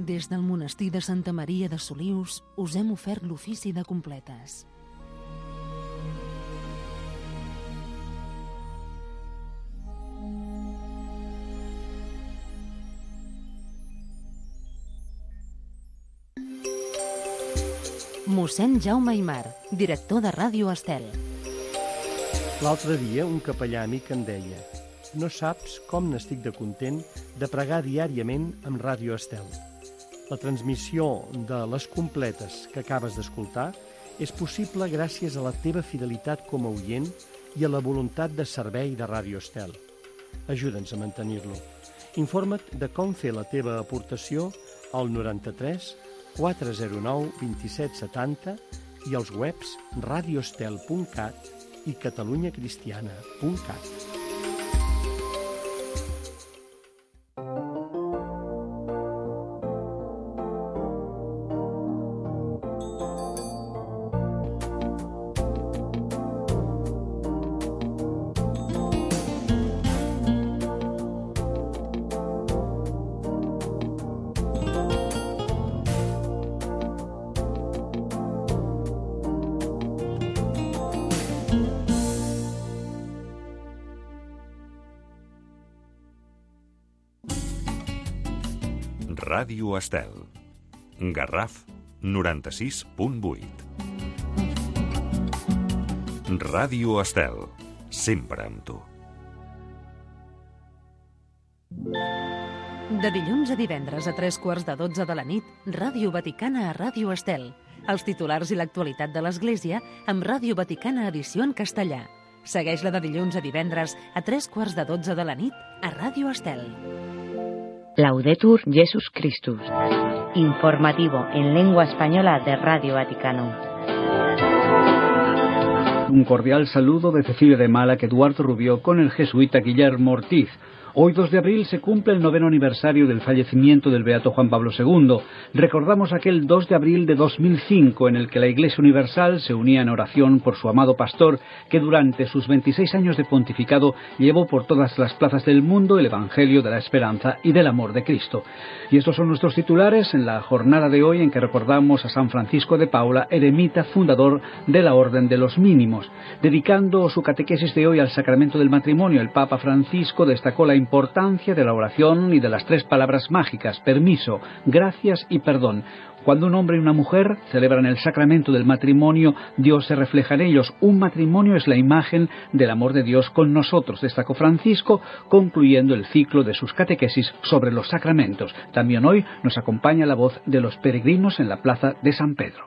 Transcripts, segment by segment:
Des del monestir de Santa Maria de Solius us hem ofert l'ofici de completes. Mossèn Jaume Aymar, director de Ràdio Estel. L'altre dia un capellà amic em deia: no saps com n'estic de content de pregar diàriament amb Ràdio Estel. La transmissió de les completes que acabes d'escoltar és possible gràcies a la teva fidelitat com a oient i a la voluntat de servei de Ràdio Estel. Ajuda'ns a mantenir-lo. Informa't de com fer la teva aportació al 93 409 2770 i als webs radioestel.cat i catalunyacristiana.cat. Ràdio Estel. Garraf 96.8. Ràdio Estel. Sempre amb tu. De dilluns a divendres a 11:45 de la nit, Ràdio Vaticana a Ràdio Estel. Els titulars i l'actualitat de l'Església amb Ràdio Vaticana edició en castellà. Segueix-la de dilluns a divendres a 11:45 de la nit a Ràdio Estel. Laudetur Jesus Christus. Informativo en lengua española de Radio Vaticano. Un cordial saludo de Cecilia de Malac, Eduardo Rubio, con el jesuita Guillermo Ortiz. Hoy, 2 de abril, se cumple el 9º aniversario del fallecimiento del beato Juan Pablo II. Recordamos aquel 2 de abril de 2005 en el que la Iglesia Universal se unía en oración por su amado pastor, que durante sus 26 años de pontificado llevó por todas las plazas del mundo el Evangelio de la esperanza y del amor de Cristo. Y estos son nuestros titulares en la jornada de hoy, en que recordamos a San Francisco de Paula, eremita fundador de la Orden de los Mínimos. Dedicando su catequesis de hoy al sacramento del matrimonio, el Papa Francisco destacó la importancia de la oración y de las 3 palabras mágicas: permiso, gracias y perdón. Cuando un hombre y una mujer celebran el sacramento del matrimonio, Dios se refleja en ellos. Un matrimonio es la imagen del amor de Dios con nosotros, destacó Francisco, concluyendo el ciclo de sus catequesis sobre los sacramentos. También hoy nos acompaña la voz de los peregrinos en la plaza de San Pedro.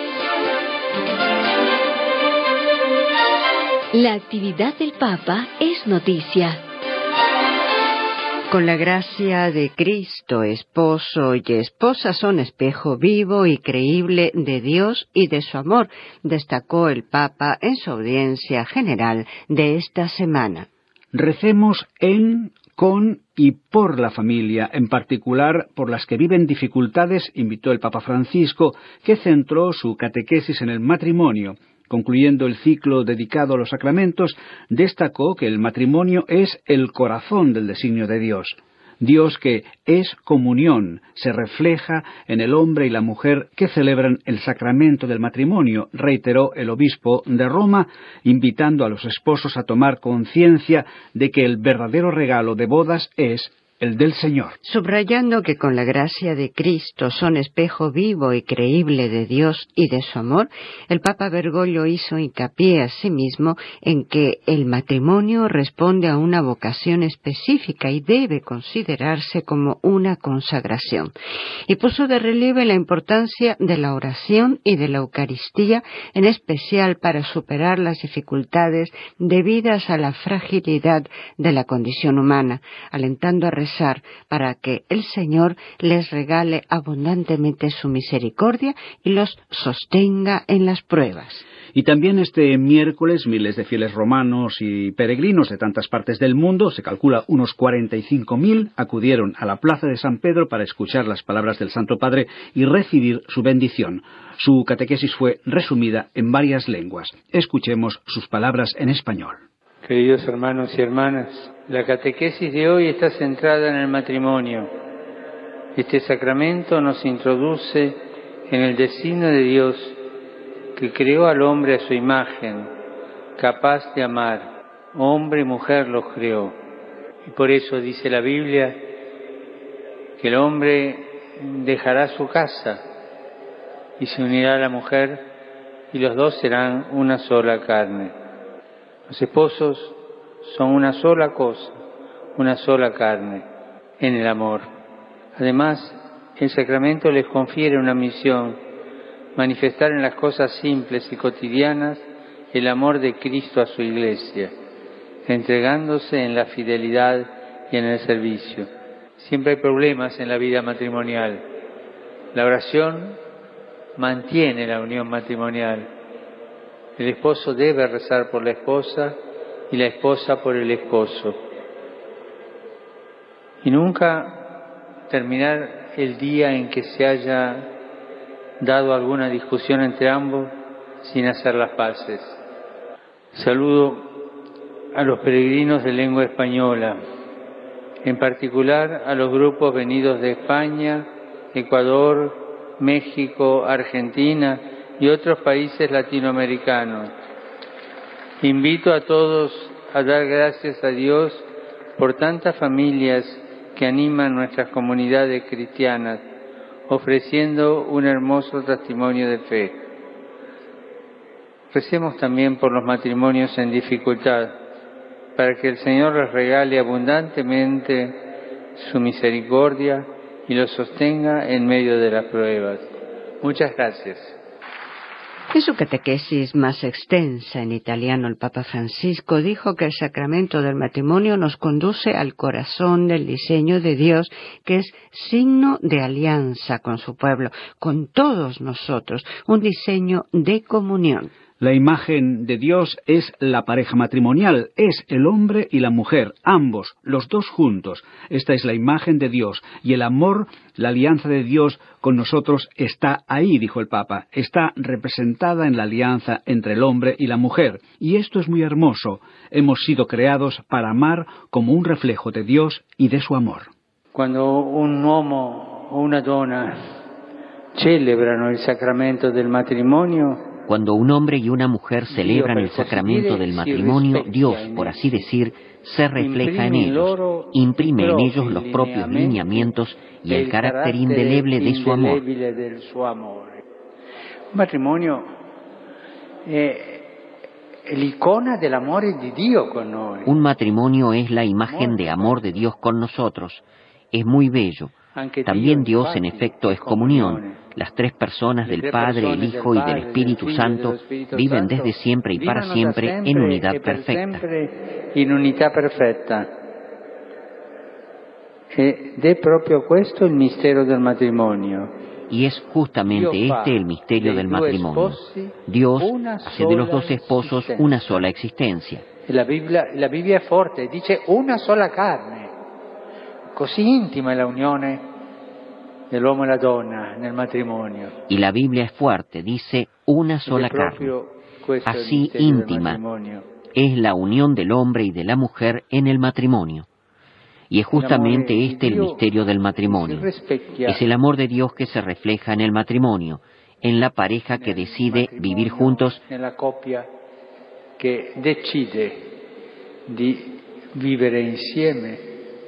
La actividad del Papa es noticia. Con la gracia de Cristo, esposo y esposa son espejo vivo y creíble de Dios y de su amor, destacó el Papa en su audiencia general de esta semana. Recemos en, con y por la familia, en particular por las que viven dificultades, invitó el Papa Francisco, que centró su catequesis en el matrimonio. Concluyendo el ciclo dedicado a los sacramentos, destacó que el matrimonio es el corazón del designio de Dios. Dios, que es comunión, se refleja en el hombre y la mujer que celebran el sacramento del matrimonio, reiteró el obispo de Roma, invitando a los esposos a tomar conciencia de que el verdadero regalo de bodas es el del Señor. Subrayando que con la gracia de Cristo son espejo vivo y creíble de Dios y de su amor, el Papa Bergoglio hizo hincapié a sí mismo en que el matrimonio responde a una vocación específica y debe considerarse como una consagración. Y puso de relieve la importancia de la oración y de la Eucaristía, en especial para superar las dificultades debidas a la fragilidad de la condición humana, alentando a rezar para que el Señor les regale abundantemente su misericordia y los sostenga en las pruebas. Y también este miércoles miles de fieles romanos y peregrinos de tantas partes del mundo, se calcula unos 45.000, acudieron a la plaza de San Pedro para escuchar las palabras del Santo Padre y recibir su bendición. Su catequesis fue resumida en varias lenguas. Escuchemos sus palabras en español. Queridos hermanos y hermanas, la catequesis de hoy está centrada en el matrimonio. Este sacramento nos introduce en el designio de Dios que creó al hombre a su imagen, capaz de amar. Hombre y mujer los creó. Y por eso dice la Biblia que el hombre dejará su casa y se unirá a la mujer y los dos serán una sola carne. Los esposos son una sola cosa, una sola carne en el amor. Además, el sacramento les confiere una misión: manifestar en las cosas simples y cotidianas el amor de Cristo a su Iglesia, entregándose en la fidelidad y en el servicio. Siempre hay problemas en la vida matrimonial. La oración mantiene la unión matrimonial. El esposo debe rezar por la esposa y la esposa por el esposo. Y nunca terminar el día en que se haya dado alguna discusión entre ambos sin hacer las paces. Saludo a los peregrinos de lengua española, en particular a los grupos venidos de España, Ecuador, México, Argentina y otros países latinoamericanos. Invito a todos a dar gracias a Dios por tantas familias que animan nuestras comunidades cristianas, ofreciendo un hermoso testimonio de fe. Recemos también por los matrimonios en dificultad, para que el Señor les regale abundantemente su misericordia y los sostenga en medio de las pruebas. Muchas gracias. En su catequesis más extensa en italiano, el Papa Francisco dijo que el sacramento del matrimonio nos conduce al corazón del diseño de Dios, que es signo de alianza con su pueblo, con todos nosotros, un diseño de comunión. La imagen de Dios es la pareja matrimonial, es el hombre y la mujer, ambos, los dos juntos. Esta es la imagen de Dios, y el amor, la alianza de Dios con nosotros está ahí, dijo el Papa, está representada en la alianza entre el hombre y la mujer. Y esto es muy hermoso, hemos sido creados para amar como un reflejo de Dios y de su amor. Cuando un uomo o una donna celebrano il sacramento del matrimonio, cuando un hombre y una mujer celebran el sacramento del matrimonio, Dios, por así decir, se refleja en ellos, imprime en ellos los propios lineamientos y el carácter indeleble de su amor. Un matrimonio es l'icona dell'amore di Dio con noi. Un matrimonio es la imagen de amor de Dios con nosotros. Es muy bello. También Dios, en efecto, es comunión. Las tres personas del Padre, el Hijo y del Espíritu Santo viven desde siempre y para siempre en unidad perfecta. In unità perfetta. Ed è proprio questo il mistero del matrimonio. Y es justamente este el misterio del matrimonio. Dios hace de los dos esposos una sola existencia. La Bibbia è forte, dice una sola carne. Così intima è la unione dell'uomo e la donna nel matrimonio. Y la Biblia es fuerte, dice una sola carne. Así íntima es la unión del hombre y de la mujer en el matrimonio. Y es justamente este el misterio del matrimonio. Es el amor de Dios que se refleja en el matrimonio, en la pareja que decide vivir juntos, nella coppia che decide di vivere insieme.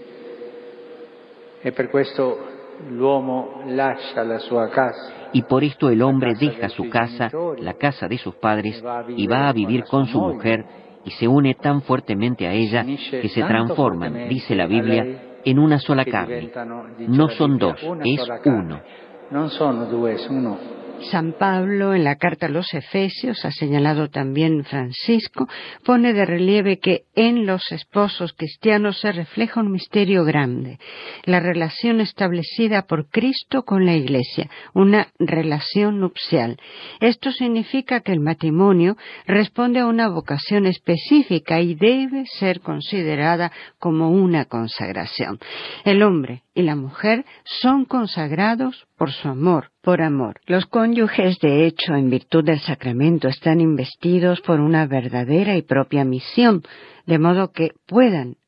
E per questo l'uomo lascia la sua casa. Y por esto el hombre deja su casa, la casa de sus padres, y va a vivir con su mujer, y se une tan fuertemente a ella que se transforman, dice la Biblia, en una sola carne. No son dos, es uno. Non sono due, es uno. San Pablo, en la carta a los Efesios, ha señalado también Francisco, pone de relieve que en los esposos cristianos se refleja un misterio grande, la relación establecida por Cristo con la Iglesia, una relación nupcial. Esto significa que el matrimonio responde a una vocación específica y debe ser considerada como una consagración. El hombre y la mujer son consagrados por su amor, por amor. Los cónyuges, de hecho, en virtud del sacramento, están investidos por una verdadera y propia misión, de modo que puedan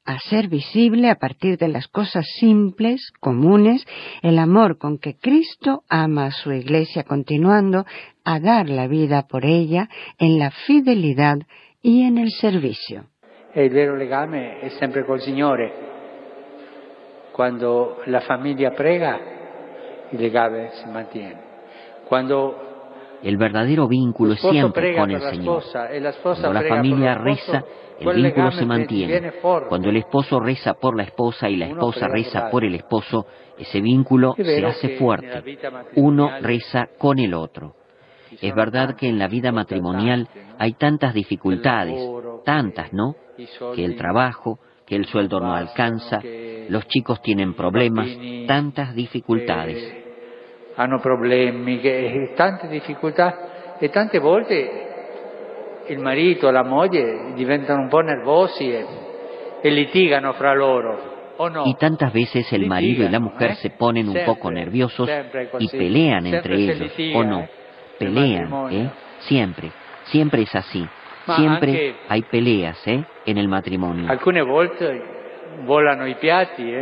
hacer visible a partir de las cosas simples, comunes, el amor con que Cristo ama a su Iglesia, continuando a dar la vida por ella en la fidelidad y en el servicio. E il vero legame è sempre col Signore. Quando la famiglia prega, il legame si mantiene. Cuando el verdadero vínculo es siempre con el Señor. Cuando la familia reza, el vínculo se mantiene. Cuando el esposo reza por la esposa y la esposa reza por el esposo, ese vínculo se hace fuerte. Uno reza con el otro. Es verdad que en la vida matrimonial hay tantas dificultades, tantas, ¿no? Que el trabajo, que el sueldo no alcanza, los chicos tienen problemas, tantas dificultades. Hanno problemi, tante difficoltà e tante volte il marito e la moglie diventano un po' nervosi e litigano fra loro. Y tantas veces el marido y la mujer se ponen un poco nerviosos y pelean entre ellos, ¿o no? Pelean, siempre es así. Siempre hay peleas, en el matrimonio. Alcune volte volano i piatti,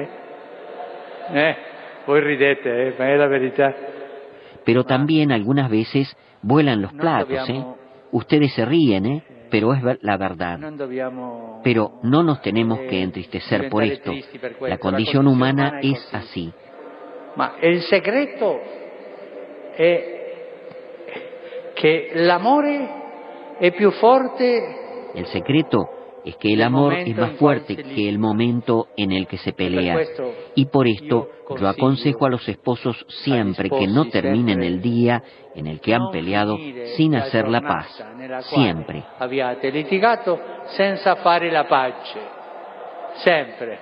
Voi ridete, ma è la verità. Pero también algunas veces vuelan los platos, Ustedes se ríen, pero es la verdad. Pero no nos tenemos que entristecer por esto. La condición humana es así. Ma il segreto è che l'amore è più forte. El secreto es que el amor es más fuerte que el momento en el que se pelea. Y por esto yo aconsejo a los esposos siempre que no terminen el día en el que han peleado sin hacer la paz. Siempre. Abbiate litigato senza fare la pace. Sempre.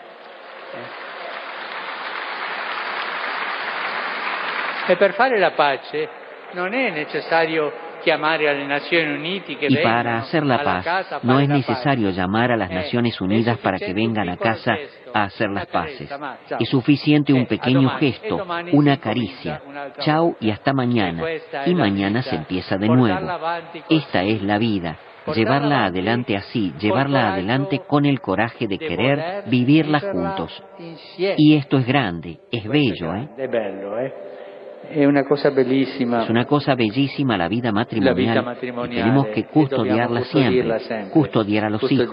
E per fare la pace non è necessario llamare alle Nazioni Unite que y para hacer la paz no es necesario llamar a las Naciones Unidas para que vengan a casa a hacer las paces. Es suficiente un pequeño gesto, una caricia. Chao y hasta mañana. Y mañana se empieza de nuevo. Esta es la vida. Llevarla adelante así, llevarla adelante con el coraje de querer vivirla juntos. Y esto es grande, es bello, Es una cosa bellísima. Es una cosa bellísima la vida matrimonial, y tenemos que custodiarla siempre, custodiar a los hijos.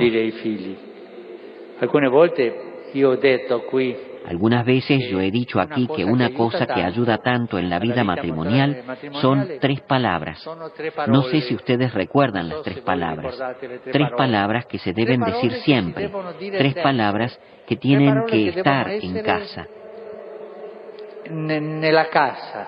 Algunas veces yo he dicho aquí que una cosa que ayuda tanto en la vida matrimonial son 3 palabras. No sé si ustedes recuerdan las 3 palabras. 3 palabras que se deben decir siempre. 3 palabras que tienen que estar en casa. Nella casa.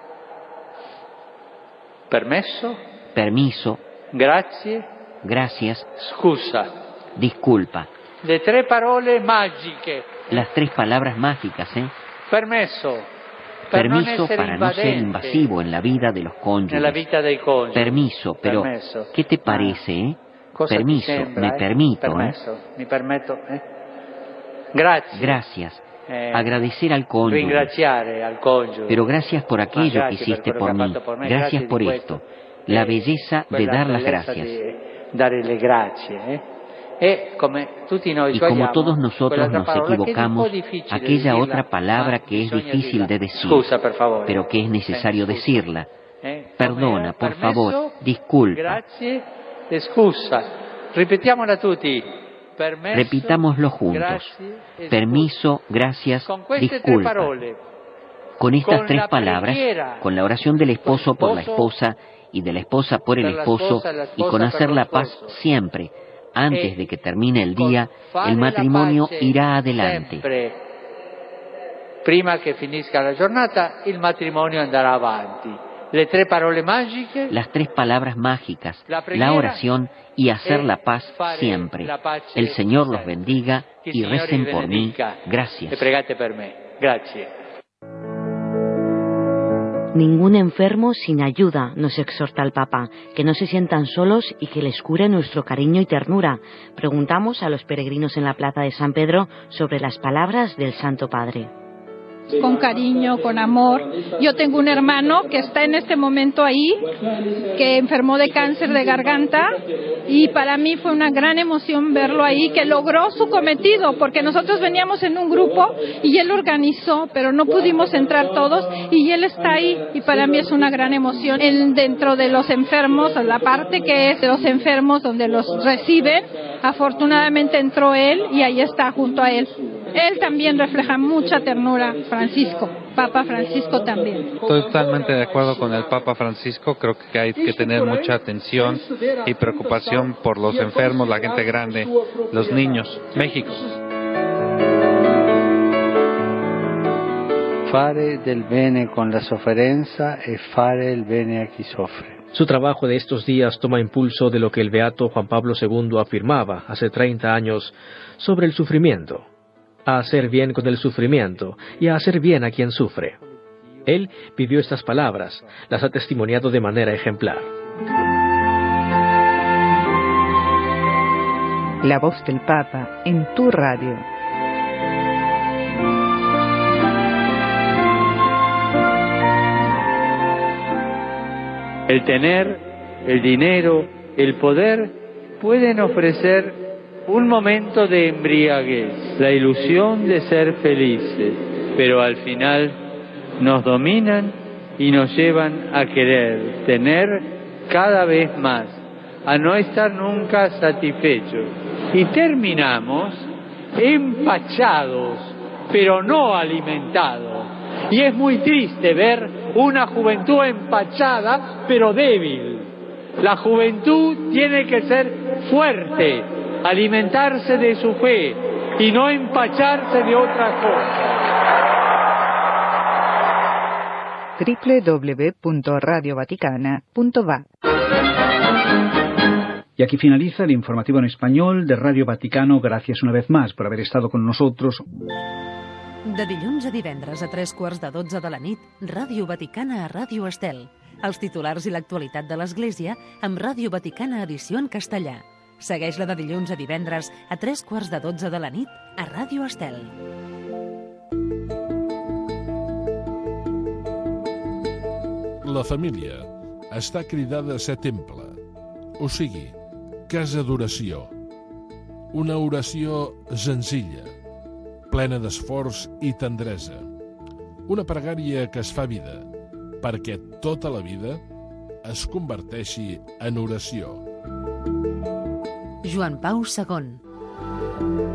Permiso. Grazie. Gracias. Scusa. Disculpa. Le 3 parole magiche. Las 3 palabras mágicas, Permiso. Permiso para no ser invasivo en la vida de los cónyuges. Permiso, pero ¿qué te parece, Permiso, me permito, Mi permetto, Gracias. Agradecer al cónyuge. Pero gracias por aquello que hiciste por mí. Gracias por esto. La belleza de dar las gracias. Y como todos nosotros nos equivocamos, aquella otra palabra que es difícil de decir, pero que es necesario decirla. Perdona, por favor, disculpa. Ripetiamola tutti. Repitámoslo juntos. Permiso, gracias, disculpa. Con estas 3 palabras, con la oración del esposo por la esposa y de la esposa por el esposo, y con hacer la paz siempre, antes de que termine el día, el matrimonio irá adelante. Prima che finisca la giornata, il matrimonio andrà avanti. Le 3 parole magiche. Las 3 palabras mágicas, la oración y hacer la paz siempre. El Señor los bendiga y recen por mí. Gracias. E pregate per me. Grazie. Ningún enfermo sin ayuda, nos exhorta el Papa, que no se sientan solos y que les cure nuestro cariño y ternura. Preguntamos a los peregrinos en la plaza de San Pedro sobre las palabras del Santo Padre. con cariño, con amor. Yo tengo un hermano que está en este momento ahí, que enfermó de cáncer de garganta, y para mí fue una gran emoción verlo ahí, que logró su cometido, porque nosotros veníamos en un grupo y él organizó, pero no pudimos entrar todos, y él está ahí, y para mí es una gran emoción. Dentro de los enfermos, la parte que es de los enfermos, donde los reciben, afortunadamente entró él y ahí está junto a él. Él también refleja mucha ternura, Francisco, Papa Francisco también. Estoy totalmente de acuerdo con el Papa Francisco, creo que hay que tener mucha atención y preocupación por los enfermos, la gente grande, los niños. México. Fare del bene con la sofferenza e fare il bene a chi soffre. Su trabajo de estos días toma impulso de lo que el beato Juan Pablo II afirmaba hace 30 años sobre el sufrimiento, a hacer bien con el sufrimiento y a hacer bien a quien sufre. Él vivió estas palabras, las ha testimoniado de manera ejemplar. La voz del Papa en tu radio. El tener, el dinero, el poder pueden ofrecer un momento de embriaguez, la ilusión de ser felices, pero al final nos dominan y nos llevan a querer tener cada vez más, a no estar nunca satisfechos. Y terminamos empachados, pero no alimentados. Y es muy triste ver una juventud empachada, pero débil. La juventud tiene que ser fuerte, alimentarse de su fe y no empacharse de otra cosa. www.radiovaticana.va. Y aquí finaliza el informativo en español de Radio Vaticano. Gracias una vez más por haber estado con nosotros. De dilluns a divendres a 3:15 de la nit, Ràdio Vaticana a Ràdio Estel. Els titulars i l'actualitat de l'Església amb Ràdio Vaticana edició en castellà. Segueix-la de dilluns a divendres a 3:15 de la nit a Ràdio Estel. La família està cridada a ser temple, o sigui, casa d'oració. Una oració senzilla, plena d'esforç i tendresa. Una pregària que es fa vida, perquè tota la vida es converteixi en oració. Joan Pau II.